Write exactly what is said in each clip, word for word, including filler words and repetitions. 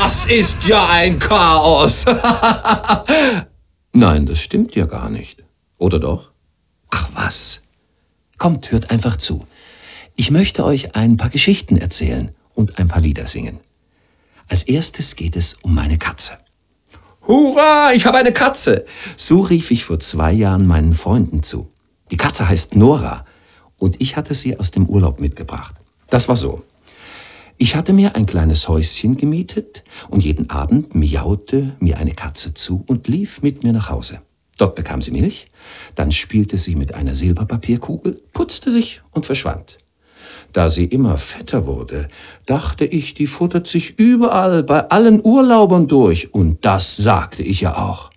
Das ist ja ein Chaos. Nein, das stimmt ja gar nicht. Oder doch? Ach was. Kommt, hört einfach zu. Ich möchte euch ein paar Geschichten erzählen und ein paar Lieder singen. Als erstes geht es um meine Katze. Hurra, ich habe eine Katze! So rief ich vor zwei Jahren meinen Freunden zu. Die Katze heißt Nora und ich hatte sie aus dem Urlaub mitgebracht. Das war so. Ich hatte mir ein kleines Häuschen gemietet und jeden Abend miaute mir eine Katze zu und lief mit mir nach Hause. Dort bekam sie Milch, dann spielte sie mit einer Silberpapierkugel, putzte sich und verschwand. Da sie immer fetter wurde, dachte ich, die futtert sich überall bei allen Urlaubern durch. Und das sagte ich ja auch.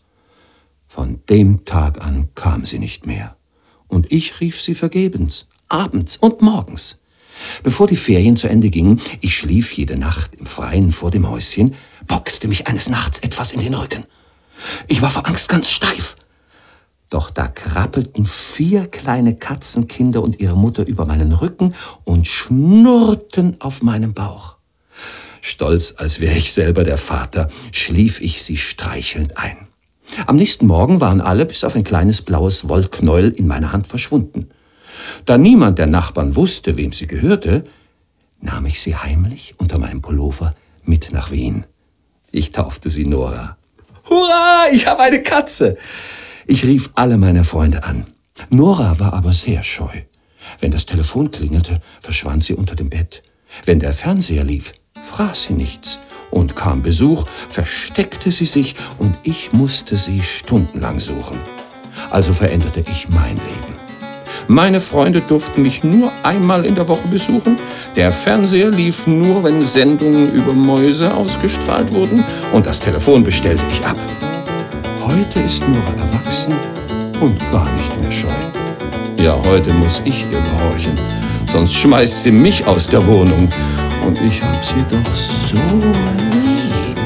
Von dem Tag an kam sie nicht mehr. Und ich rief sie vergebens, abends und morgens. Bevor die Ferien zu Ende gingen, ich schlief jede Nacht im Freien vor dem Häuschen, boxte mich eines Nachts etwas in den Rücken. Ich war vor Angst ganz steif. Doch da krabbelten vier kleine Katzenkinder und ihre Mutter über meinen Rücken und schnurrten auf meinem Bauch. Stolz, als wäre ich selber der Vater, schlief ich sie streichelnd ein. Am nächsten Morgen waren alle bis auf ein kleines blaues Wollknäuel in meiner Hand verschwunden. Da niemand der Nachbarn wusste, wem sie gehörte, nahm ich sie heimlich unter meinem Pullover mit nach Wien. Ich taufte sie Nora. Hurra, ich habe eine Katze! Ich rief alle meine Freunde an. Nora war aber sehr scheu. Wenn das Telefon klingelte, verschwand sie unter dem Bett. Wenn der Fernseher lief, fraß sie nichts. Und kam Besuch, versteckte sie sich und ich musste sie stundenlang suchen. Also veränderte ich mein Leben. Meine Freunde durften mich nur einmal in der Woche besuchen. Der Fernseher lief nur, wenn Sendungen über Mäuse ausgestrahlt wurden. Und das Telefon bestellte ich ab. Heute ist Nora erwachsen und gar nicht mehr scheu. Ja, heute muss ich ihr gehorchen, sonst schmeißt sie mich aus der Wohnung. Und ich hab sie doch so lieb.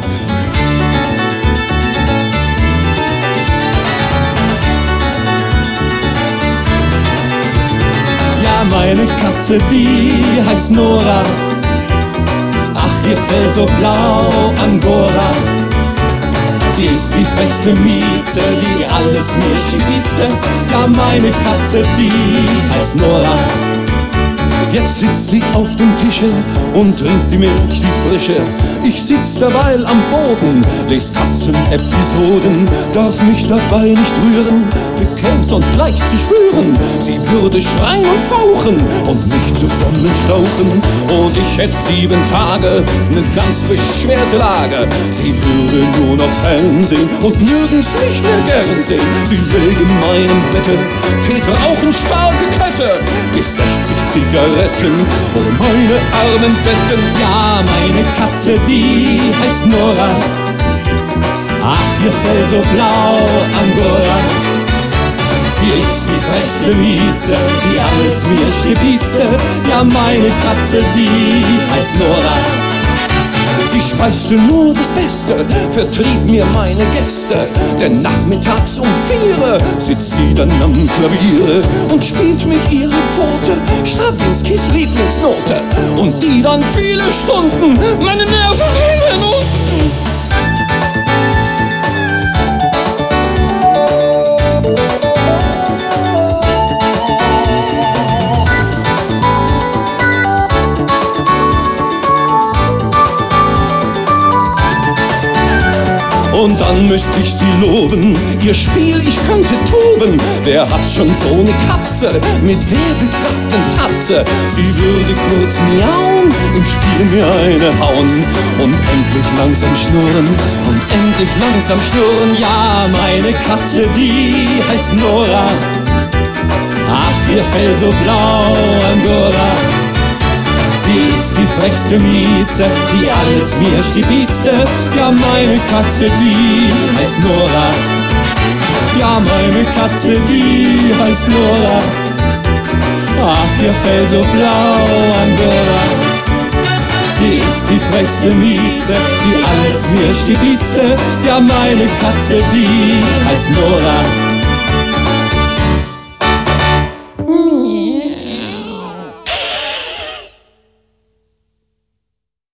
Ja, meine Katze, die heißt Nora. Ach, ihr Fell so blau, Angora. Sie ist die frechste Mieze, die alles mir stibitzte. Ja, meine Katze, die heißt Nora. Jetzt sitzt sie auf dem Tische und trinkt die Milch, die frische. Ich sitz derweil am Boden, les Katzenepisoden, darf mich dabei nicht rühren, bekäm sonst gleich zu spüren. Sie würde schreien und fauchen und mich zusammenstauchen. Und ich hätt sieben Tage, ne ganz beschwerte Lage. Sie würde nur noch Fernsehen und nirgends mich mehr gern sehen. Sie läge in meinem Bette, tät rauchen starke Kette, bis sechzig Zigaretten um meine armen Betten. Ja, meine Katze, die heißt Nora. Ach, ihr Fell so blau, Angora. Sie ist die frechste Mieze, die alles mir stibitzte. Ja, meine Katze, die heißt Nora. Sie speiste nur das Beste, vertrieb mir meine Gäste. Denn nachmittags um vier sitzt sie dann am Klavier und spielt mit ihrer Pfote Strawinskys Lieblingsnote. Und die dann viele Stunden meine Nerven rinnen unten. Und dann müsste ich sie loben, ihr Spiel, ich könnte toben. Wer hat schon so eine Katze mit der begabten Tatze? Sie würde kurz miauen, im Spiel mir eine hauen und endlich langsam schnurren und endlich langsam schnurren. Ja, meine Katze, die heißt Nora. Ach, ihr Fell so blau, Angora. Sie ist die frechste Mieze, die alles mir stibitzte. Ja, meine Katze, die heißt Nora. Ja, meine Katze, die heißt Nora. Ach, ihr Fell so blau, Angora. Sie ist die frechste Mieze, die alles mir stibitzte. Ja, meine Katze, die heißt Nora.